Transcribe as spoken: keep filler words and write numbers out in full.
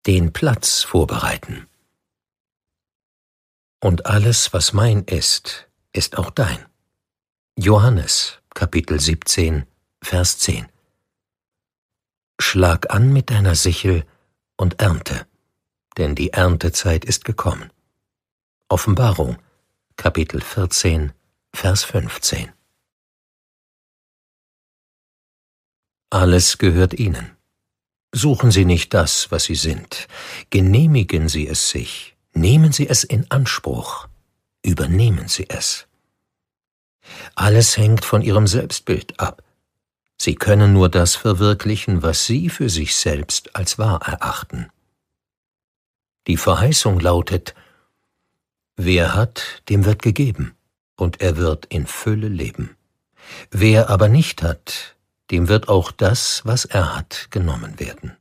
den Platz vorbereiten. Und alles, was mein ist, ist auch dein. Johannes, Kapitel siebzehn, Vers zehn. Schlag an mit deiner Sichel und ernte, denn die Erntezeit ist gekommen. Offenbarung, Kapitel vierzehn, Vers fünfzehn. Alles gehört ihnen. Suchen Sie nicht das, was Sie sind. Genehmigen Sie es sich. Nehmen Sie es in Anspruch. Übernehmen Sie es. Alles hängt von Ihrem Selbstbild ab. Sie können nur das verwirklichen, was Sie für sich selbst als wahr erachten. Die Verheißung lautet: Wer hat, dem wird gegeben, und er wird in Fülle leben. Wer aber nicht hat, dem wird auch das, was er hat, genommen werden.